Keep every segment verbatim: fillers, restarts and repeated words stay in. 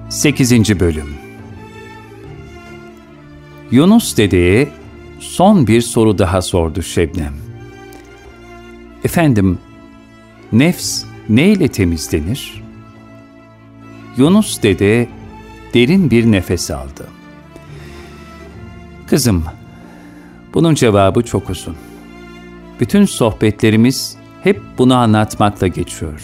sekizinci Bölüm. Yunus dedeye son bir soru daha sordu Şebnem. Efendim, nefs neyle temizlenir? Yunus dede derin bir nefes aldı. Kızım, bunun cevabı çok uzun. Bütün sohbetlerimiz hep bunu anlatmakla geçiyor.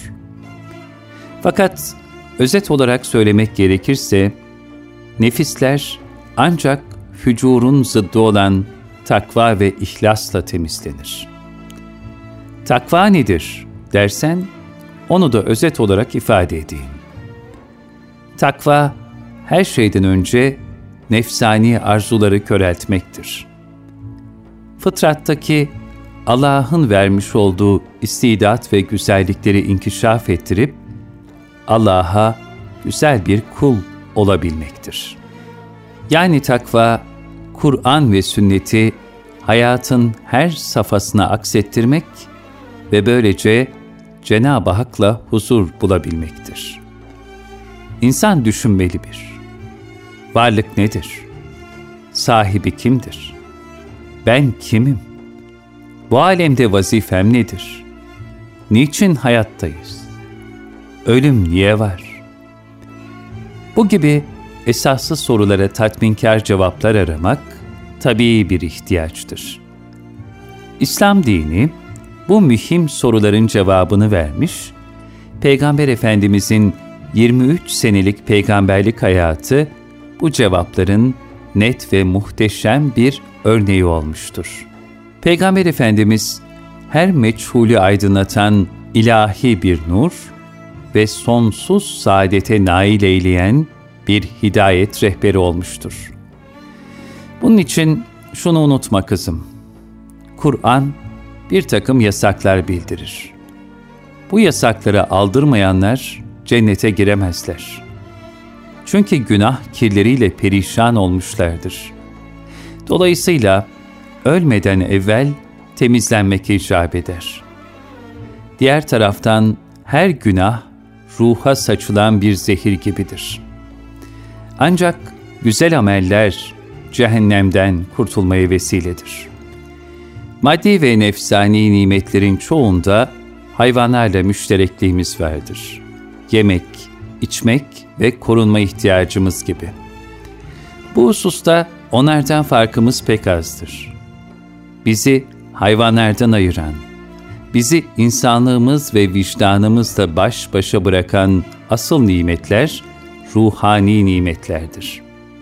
Fakat özet olarak söylemek gerekirse, nefisler ancak fücurun zıddı olan takva ve ihlasla temizlenir. Takva nedir dersen, onu da özet olarak ifade edeyim. Takva, her şeyden önce nefsani arzuları köreltmektir. Fıtrattaki Allah'ın vermiş olduğu istidat ve güzellikleri inkişaf ettirip, Allah'a güzel bir kul olabilmektir. Yani takva, Kur'an ve sünneti hayatın her safhasına aksettirmek ve böylece Cenab-ı Hak'la huzur bulabilmektir. İnsan düşünmeli bir. Varlık nedir? Sahibi kimdir? Ben kimim? Bu alemde vazifem nedir? Niçin hayattayız? Ölüm niye var? Bu gibi esaslı sorulara tatminkar cevaplar aramak tabii bir ihtiyaçtır. İslam dini bu mühim soruların cevabını vermiş, Peygamber Efendimizin yirmi üç senelik peygamberlik hayatı bu cevapların net ve muhteşem bir örneği olmuştur. Peygamber Efendimiz her meçhulü aydınlatan ilahi bir nur ve sonsuz saadete nail eyleyen bir hidayet rehberi olmuştur. Bunun için şunu unutma kızım. Kur'an bir takım yasaklar bildirir. Bu yasakları aldırmayanlar cennete giremezler. Çünkü günah kirleriyle perişan olmuşlardır. Dolayısıyla ölmeden evvel temizlenmek icap eder. Diğer taraftan her günah ruha saçılan bir zehir gibidir. Ancak güzel ameller cehennemden kurtulmaya vesiledir. Maddi ve nefsani nimetlerin çoğunda hayvanlarla müşterekliğimiz vardır. Yemek, içmek ve korunma ihtiyacımız gibi. Bu hususta onlardan farkımız pek azdır. Bizi hayvanlardan ayıran, bizi insanlığımız ve vicdanımızla baş başa bırakan asıl nimetler, ruhani nimetlerdir.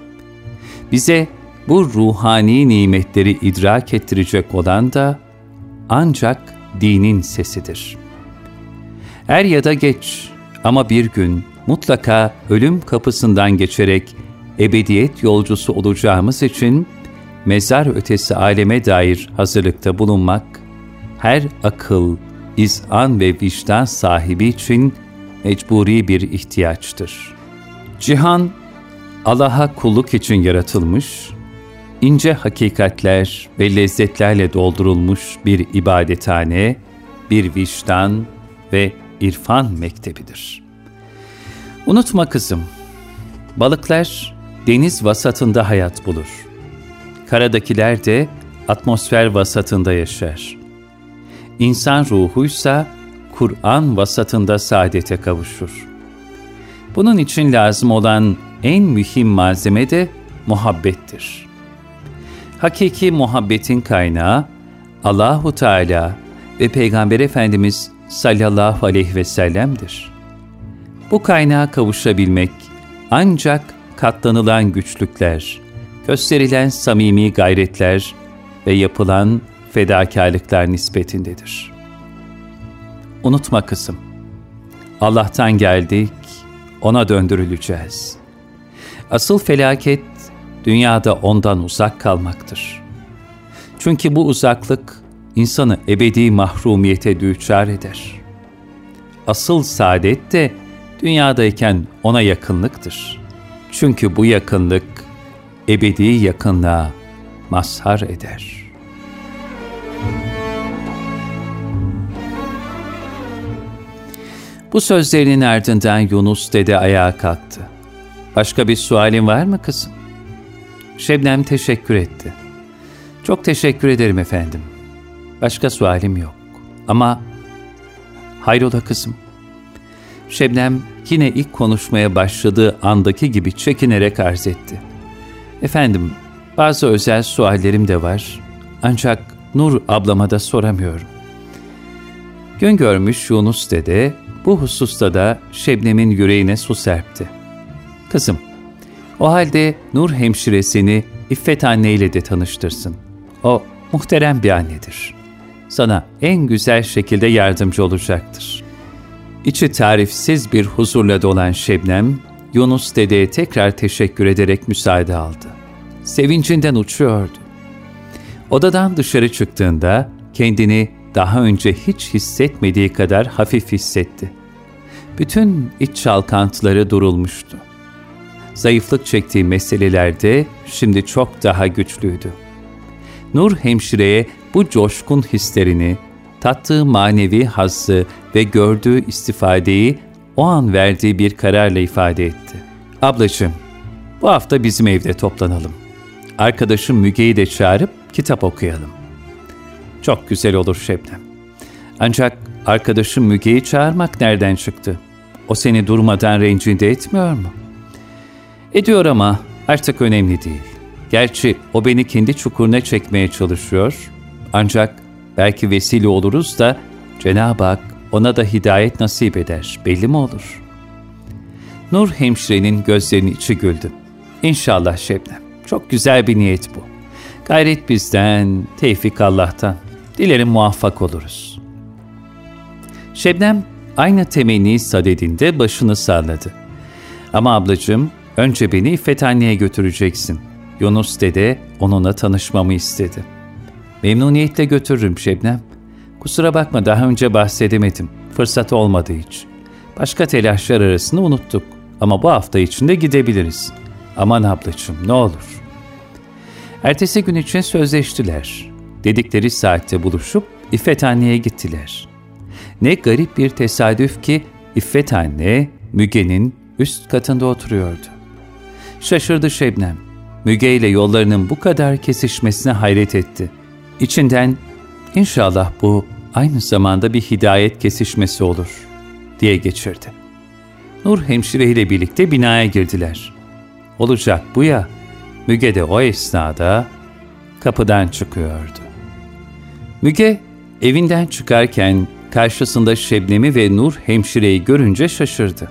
Bize bu ruhani nimetleri idrak ettirecek olan da ancak dinin sesidir. Er ya da geç ama bir gün mutlaka ölüm kapısından geçerek ebediyet yolcusu olacağımız için mezar ötesi aleme dair hazırlıkta bulunmak, her akıl, izan ve vicdan sahibi için mecburi bir ihtiyaçtır. Cihan, Allah'a kulluk için yaratılmış, ince hakikatler ve lezzetlerle doldurulmuş bir ibadethane, bir vicdan ve irfan mektebidir. Unutma kızım, balıklar deniz vasatında hayat bulur. Karadakiler de atmosfer vasatında yaşar. İnsan ruhuysa Kur'an vasatında saadete kavuşur. Bunun için lazım olan en mühim malzeme de muhabbettir. Hakiki muhabbetin kaynağı Allahu Teala ve Peygamber Efendimiz sallallahu aleyhi ve sellem'dir. Bu kaynağa kavuşabilmek ancak katlanılan güçlükler, gösterilen samimi gayretler ve yapılan fedakarlıklar nispetindedir. Unutma kızım, Allah'tan geldik, ona döndürüleceğiz. Asıl felaket dünyada ondan uzak kalmaktır. Çünkü bu uzaklık insanı ebedi mahrumiyete düçar eder. Asıl saadet de dünyadayken ona yakınlıktır. Çünkü bu yakınlık ebedi yakınlığa mazhar eder. Bu sözlerinin ardından Yunus dede ayağa kalktı. Başka bir sualin var mı kızım? Şebnem teşekkür etti. Çok teşekkür ederim efendim. Başka sualim yok. Ama hayrola kızım? Şebnem yine ilk konuşmaya başladığı andaki gibi çekinerek arz etti. Efendim, bazı özel suallerim de var. Ancak Nur ablama da soramıyorum. Gün görmüş Yunus dede bu hususta da Şebnem'in yüreğine su serpti. Kızım, o halde Nur hemşire seni İffet anneyle de tanıştırsın. O muhterem bir annedir. Sana en güzel şekilde yardımcı olacaktır. İçi tarifsiz bir huzurla dolan Şebnem, Yunus dedeye tekrar teşekkür ederek müsaade aldı. Sevincinden uçuyordu. Odadan dışarı çıktığında kendini daha önce hiç hissetmediği kadar hafif hissetti. Bütün iç çalkantıları durulmuştu. Zayıflık çektiği meselelerde şimdi çok daha güçlüydü. Nur hemşireye bu coşkun hislerini, tattığı manevi hazzı ve gördüğü istifadeyi o an verdiği bir kararla ifade etti. Ablacığım, bu hafta bizim evde toplanalım. Arkadaşım Müge'yi de çağırıp kitap okuyalım. Çok güzel olur Şebnem. Ancak arkadaşım Müge'yi çağırmak nereden çıktı? O seni durmadan rencide etmiyor mu? Ediyor ama artık önemli değil. Gerçi o beni kendi çukuruna çekmeye çalışıyor. Ancak belki vesile oluruz da Cenab-ı Hak ona da hidayet nasip eder. Belli mi olur? Nur hemşirenin gözlerinin içi güldü. İnşallah Şebnem. Çok güzel bir niyet bu. Gayret bizden, tevfik Allah'tan. Dilerim muvaffak oluruz. Şebnem aynı temenni sadedinde başını salladı. Ama ablacığım, önce beni İffet anneye götüreceksin. Yunus dede onunla tanışmamı istedi. Memnuniyetle götürürüm Şebnem. Kusura bakma daha önce bahsedemedim. Fırsat olmadı hiç. Başka telaşlar arasında unuttuk. Ama bu hafta içinde gidebiliriz. Aman ablacığım ne olur. Ertesi gün için sözleştiler. Dedikleri saatte buluşup İffet anneye gittiler. Ne garip bir tesadüf ki İffet anne Müge'nin üst katında oturuyordu. Şaşırdı Şebnem. Müge ile yollarının bu kadar kesişmesine hayret etti. İçinden inşallah bu aynı zamanda bir hidayet kesişmesi olur diye geçirdi. Nur hemşire ile birlikte binaya girdiler. Olacak bu ya, Müge de o esnada kapıdan çıkıyordu. Müge evinden çıkarken karşısında Şebnem'i ve Nur hemşireyi görünce şaşırdı.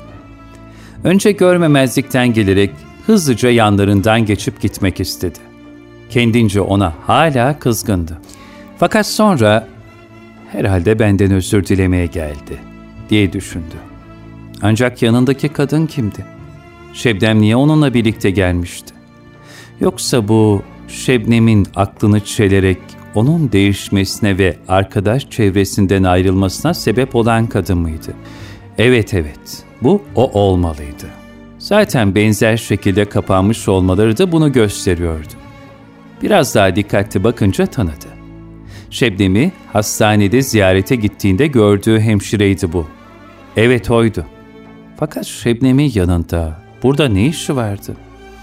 Önce görmemezlikten gelerek hızlıca yanlarından geçip gitmek istedi. Kendince ona hala kızgındı. Fakat sonra herhalde benden özür dilemeye geldi diye düşündü. Ancak yanındaki kadın kimdi? Şebnem niye onunla birlikte gelmişti? Yoksa bu Şebnem'in aklını çelerek onun değişmesine ve arkadaş çevresinden ayrılmasına sebep olan kadın mıydı? Evet evet, bu o olmalıydı. Zaten benzer şekilde kapanmış olmaları da bunu gösteriyordu. Biraz daha dikkatli bakınca tanıdı. Şebnem'i hastanede ziyarete gittiğinde gördüğü hemşireydi bu. Evet oydu. Fakat Şebnem'in yanında burada ne işi vardı?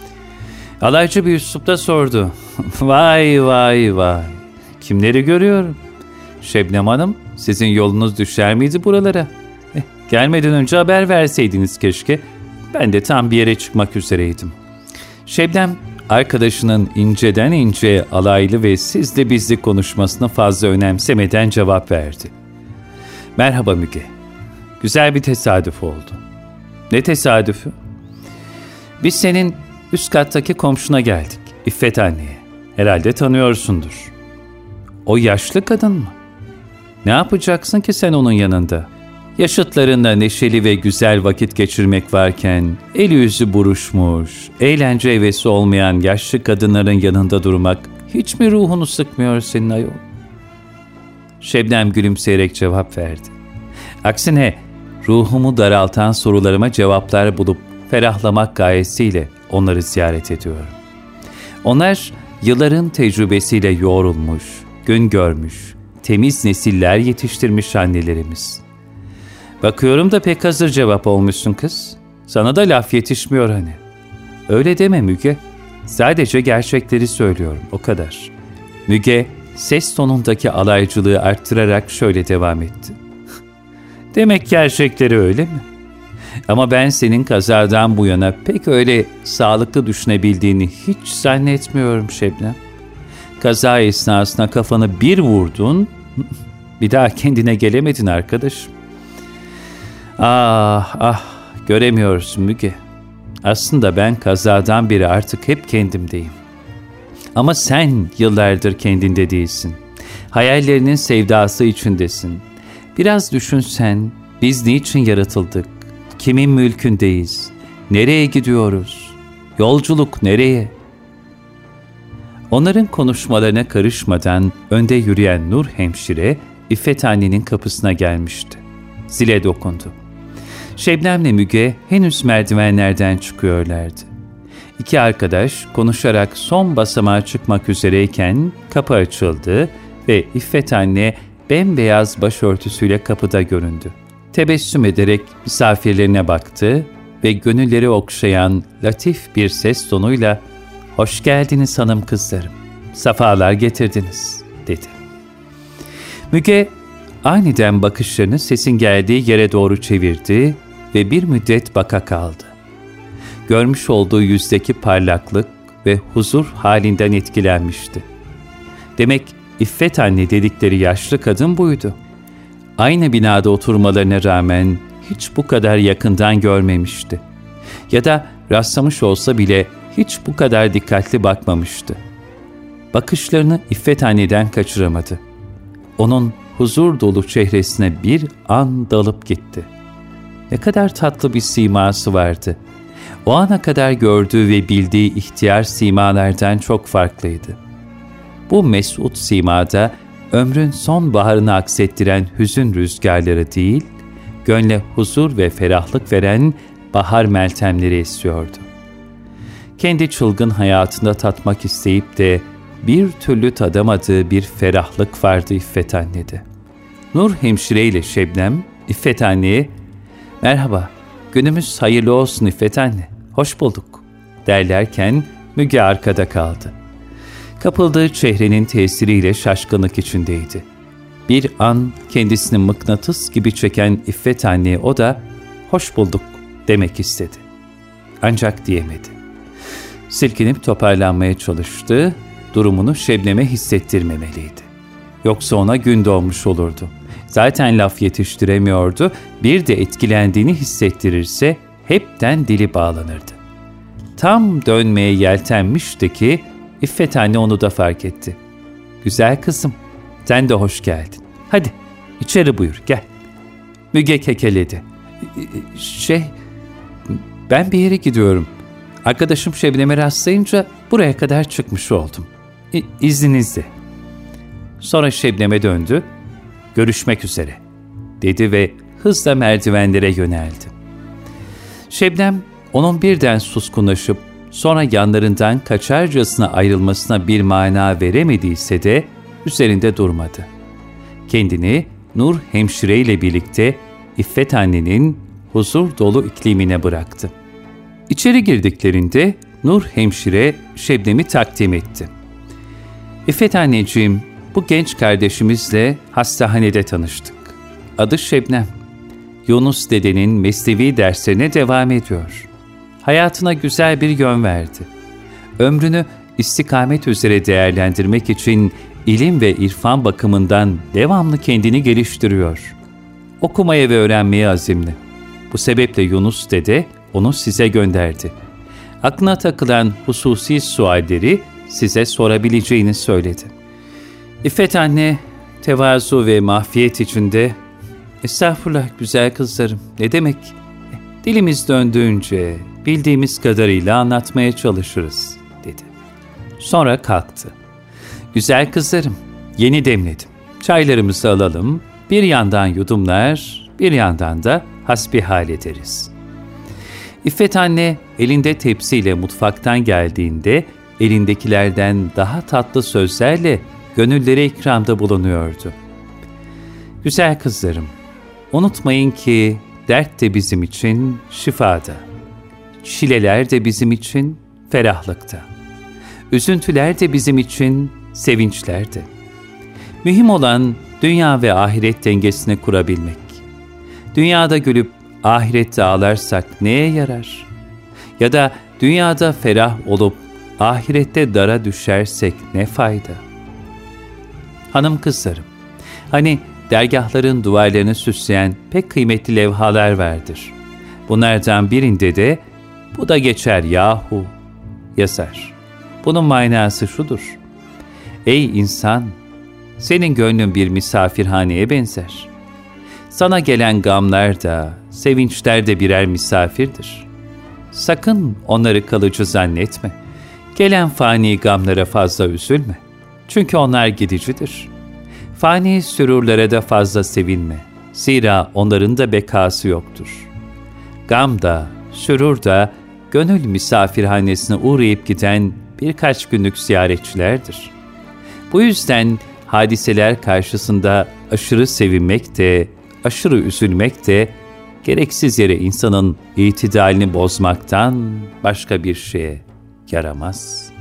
Alaycı bir üslupta sordu. Vay vay vay. Kimleri görüyorum? Şebnem Hanım, sizin yolunuz düşer miydi buralara? Eh, gelmeden önce haber verseydiniz keşke. Ben de tam bir yere çıkmak üzereydim. Şebnem, arkadaşının inceden inceye alaylı ve sizle bizli konuşmasını fazla önemsemeden cevap verdi. Merhaba Müge. Güzel bir tesadüf oldu. Ne tesadüfü? Biz senin üst kattaki komşuna geldik, İffet anneye. Herhalde tanıyorsundur. O yaşlı kadın mı? Ne yapacaksın ki sen onun yanında? Yaşıtlarında neşeli ve güzel vakit geçirmek varken, eli yüzü buruşmuş, eğlence hevesi olmayan yaşlı kadınların yanında durmak hiç mi ruhunu sıkmıyor senin ayol? Şebnem gülümseyerek cevap verdi. Aksine ruhumu daraltan sorularıma cevaplar bulup ferahlamak gayesiyle onları ziyaret ediyorum. Onlar yılların tecrübesiyle yoğrulmuş, gün görmüş, temiz nesiller yetiştirmiş annelerimiz. Bakıyorum da pek hazır cevap olmuşsun kız. Sana da laf yetişmiyor hani. Öyle deme Müge. Sadece gerçekleri söylüyorum, o kadar. Müge ses tonundaki alaycılığı arttırarak şöyle devam etti. Demek gerçekleri öyle mi? Ama ben senin kazadan bu yana pek öyle sağlıklı düşünebildiğini hiç zannetmiyorum Şebnem. Kaza esnasında kafanı bir vurdun, bir daha kendine gelemedin arkadaşım. Ah ah, göremiyorsun Müge. Aslında ben kazadan beri artık hep kendimdeyim. Ama sen yıllardır kendinde değilsin. Hayallerinin sevdası içindesin. Biraz düşünsen, biz niçin yaratıldık? Kimin mülkündeyiz? Nereye gidiyoruz? Yolculuk nereye? Onların konuşmalarına karışmadan önde yürüyen Nur hemşire, İffet annenin kapısına gelmişti. Zile dokundu. Şebnem'le Müge henüz merdivenlerden çıkıyorlardı. İki arkadaş konuşarak son basamağa çıkmak üzereyken kapı açıldı ve İffet anne bembeyaz başörtüsüyle kapıda göründü. Tebessüm ederek misafirlerine baktı ve gönülleri okşayan latif bir ses tonuyla "Hoş geldiniz hanım kızlarım, safalar getirdiniz," dedi. Müge aniden bakışlarını sesin geldiği yere doğru çevirdi ve bir müddet baka kaldı. Görmüş olduğu yüzdeki parlaklık ve huzur halinden etkilenmişti. Demek İffet anne dedikleri yaşlı kadın buydu. Aynı binada oturmalarına rağmen hiç bu kadar yakından görmemişti. Ya da rastlamış olsa bile hiç bu kadar dikkatli bakmamıştı. Bakışlarını İffet anneden kaçıramadı. Onun huzur dolu çehresine bir an dalıp gitti. Ne kadar tatlı bir siması vardı. O ana kadar gördüğü ve bildiği ihtiyar simalardan çok farklıydı. Bu mesut simada ömrün son baharını aksettiren hüzün rüzgarları değil, gönle huzur ve ferahlık veren bahar meltemleri esiyordu. Kendi çılgın hayatında tatmak isteyip de bir türlü tadamadığı bir ferahlık vardı İffet annede. Nur hemşire ile Şebnem, İffet anneye "Merhaba, günümüz hayırlı olsun İffet anne, hoş bulduk," derlerken Müge arkada kaldı. Kapıldığı çehrenin tesiriyle şaşkınlık içindeydi. Bir an kendisini mıknatıs gibi çeken İffet anneye o da "Hoş bulduk," demek istedi. Ancak diyemedi. Silkinip toparlanmaya çalıştı, durumunu Şebnem'e hissettirmemeliydi. Yoksa ona gün doğmuş olurdu. Zaten laf yetiştiremiyordu, bir de etkilendiğini hissettirirse hepten dili bağlanırdı. Tam dönmeye yeltenmişti ki İffet anne onu da fark etti. "Güzel kızım, sen de hoş geldin. Hadi içeri buyur, gel." Müge kekeledi. Şey, ben bir yere gidiyorum. Arkadaşım Şebnem'e rastlayınca buraya kadar çıkmış oldum. İ- İzninizle. Sonra Şebnem'e döndü. "Görüşmek üzere," dedi ve hızla merdivenlere yöneldi. Şebnem onun birden suskunlaşıp sonra yanlarından kaçarcasına ayrılmasına bir mana veremediyse de üzerinde durmadı. Kendini Nur hemşire ile birlikte İffet annenin huzur dolu iklimine bıraktı. İçeri girdiklerinde Nur hemşire Şebnem'i takdim etti. "İffet anneciğim, bu genç kardeşimizle hastahanede tanıştık. Adı Şebnem. Yunus dedenin mesnevi derslerine devam ediyor. Hayatına güzel bir yön verdi. Ömrünü istikamet üzere değerlendirmek için ilim ve irfan bakımından devamlı kendini geliştiriyor. Okumaya ve öğrenmeye azimli. Bu sebeple Yunus dede onu size gönderdi. Aklına takılan hususi sualleri size sorabileceğini söyledi." İffet anne tevazu ve mahfiyet içinde "Estağfurullah güzel kızlarım, ne demek? Dilimiz döndüğünce bildiğimiz kadarıyla anlatmaya çalışırız," dedi. Sonra kalktı. "Güzel kızlarım, yeni demledim. Çaylarımızı alalım, bir yandan yudumlar, bir yandan da hasbihal ederiz." İffet anne elinde tepsiyle mutfaktan geldiğinde elindekilerden daha tatlı sözlerle gönüllere ikramda bulunuyordu. "Güzel kızlarım, unutmayın ki dert de bizim için şifada. çileler de bizim için ferahlıkta. Üzüntüler de bizim için sevinçlerdi. Mühim olan dünya ve ahiret dengesini kurabilmek. Dünyada gülüp ahirette ağlarsak neye yarar? Ya da dünyada ferah olup ahirette dara düşersek ne fayda? Hanım kızlarım, hani dergahların duvarlarını süsleyen pek kıymetli levhalar vardır. Bunlardan birinde de "Bu da geçer yahu" yazar. Bunun manası şudur: Ey insan, senin gönlün bir misafirhaneye benzer. Sana gelen gamlar da, sevinçler de birer misafirdir. Sakın onları kalıcı zannetme. Gelen fani gamlara fazla üzülme. Çünkü onlar gidicidir. Fani sürurlara da fazla sevinme. Zira onların da bekası yoktur. Gam da, sürur da, gönül misafirhanesine uğrayıp giden birkaç günlük ziyaretçilerdir. Bu yüzden hadiseler karşısında aşırı sevinmek de, aşırı üzülmek de, gereksiz yere insanın itidalini bozmaktan başka bir şeye yaramaz.